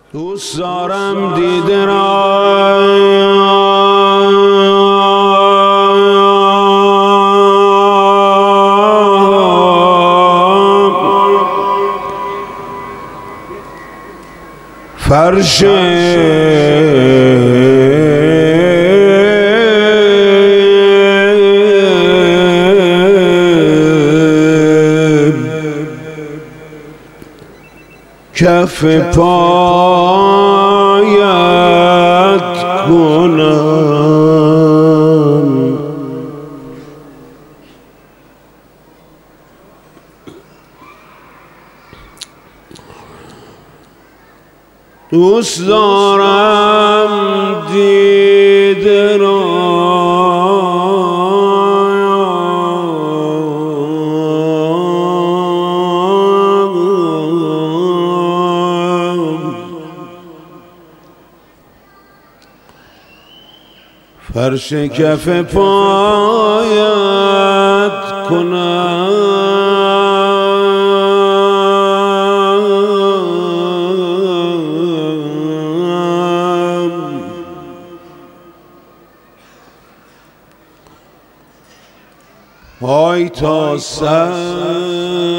دوست دارم دیده را فرش کف پایت کنم، دوست دارم دیده را فرش کف پایت کنم، پای تا سر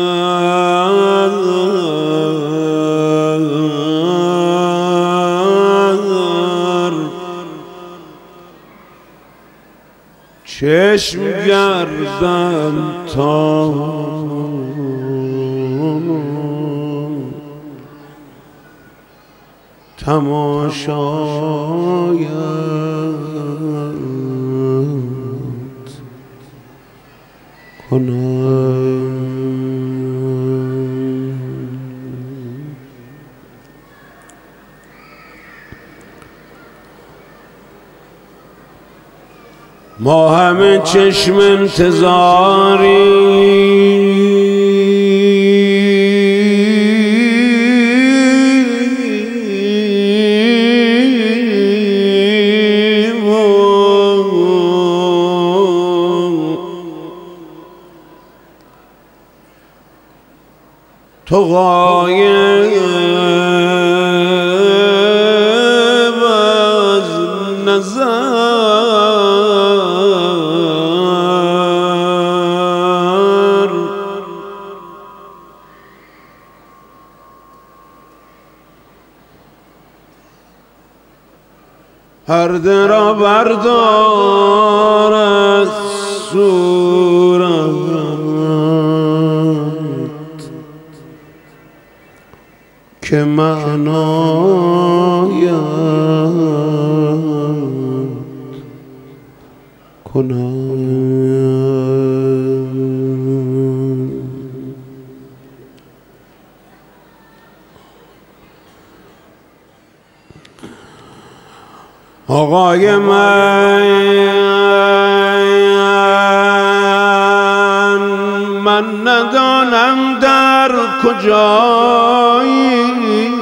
چشم گردم تا تماشایت کنم. ما همه چشم انتظاریم، تو غایب از نظر، پرده را بردار از صورت که معنایت کنم. آقای من ندانم در کجایی،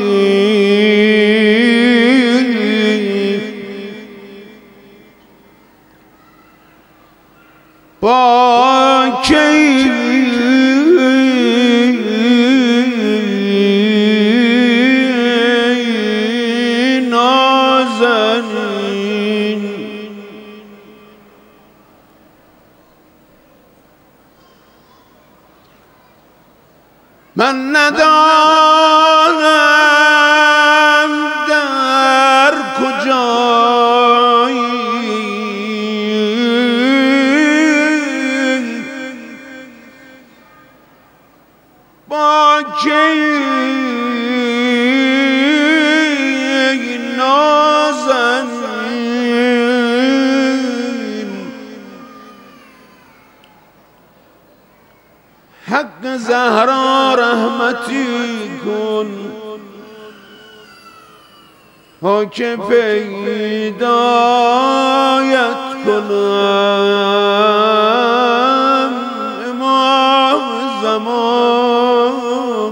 با کی نازنین، من ندانم در کجایی، با کی نازنین، حق زهرا رحمتی کن تا که پیدایت کنم. امام زمان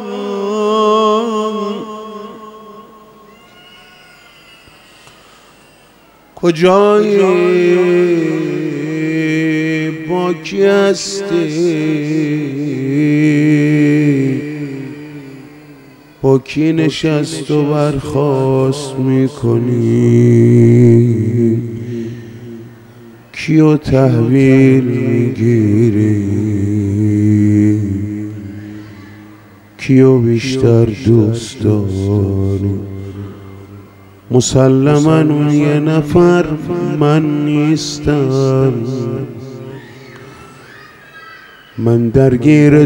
کجایی، با کی هستی، با کی نشست و برخاست میکنی؟ کیو تحویل میگیری؟ کیو بیشتر دوست داری؟ مسلماً اون یه نفر من نیستم. من درگیر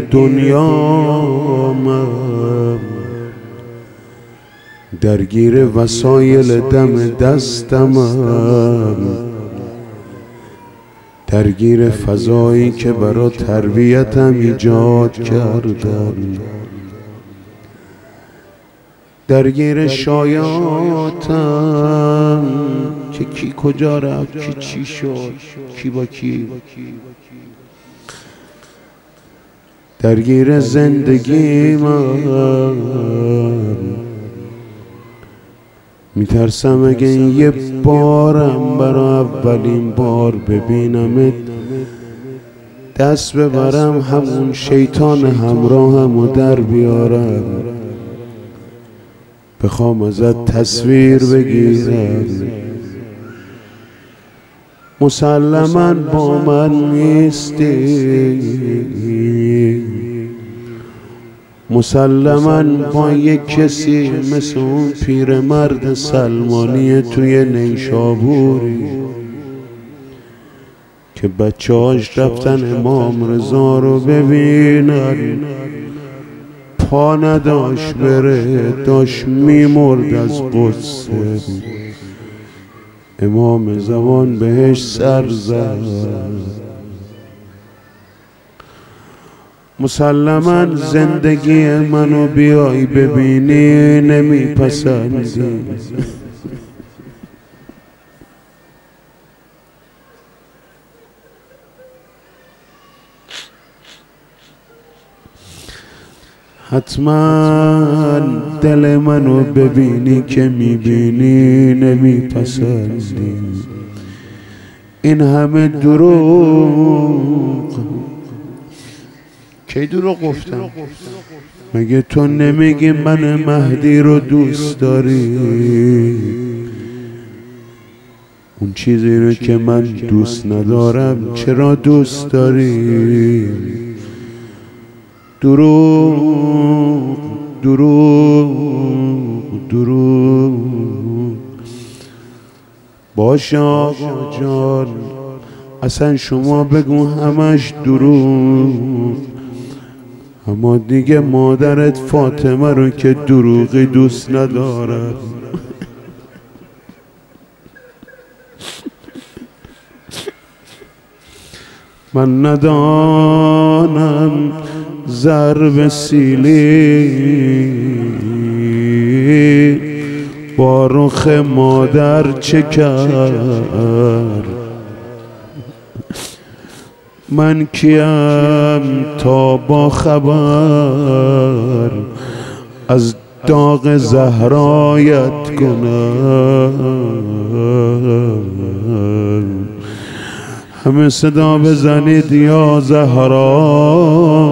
دنیامم، درگیر وسایل دم دستمم، درگیر فضایی که برا تربیتم ایجاد کردن، درگیر شایعاتم که کی کجا رفت، کی چی شد، کی با کی، درگیر زندگی من. میترسم اگه این یه بارم برای اولین بار ببینمت دست ببرم همون شیطان همراهم رو در بیارم، بخوام ازت تصویر بگیرم. مسلماً با من نیستی، مسلماً با یک کسی مثل اون پیرمرد سلمانی توی نیشابوری که بچه‌هاش رفتن امام رضا رو ببینن، پا نداشت بره، داشت میمرد از غصه. امام زمان بهش سر زد. مسلماً زندگی منو بیای ببینی نمیپسندی. حتما دل منو ببینی که میبینی نمیپسندی. این همه دروغ کی دروغ گفتم؟ مگه تو نمیگی من مهدی رو دوست داری؟ اون چیزی رو که من دوست ندارم چرا دوست داری؟ دروغ دروغ دروغ. باشه آقا جان، اصلا شما بگو همش دروغ، اما دیگه مادرت فاطمه رو که دروغی دوست ندارم. من ندانم ضرب سیلی با رخ مادر چه کرد. من کیم تا با خبر از داغ زهرایت کنم. همه صدا بزنید یا زهرا،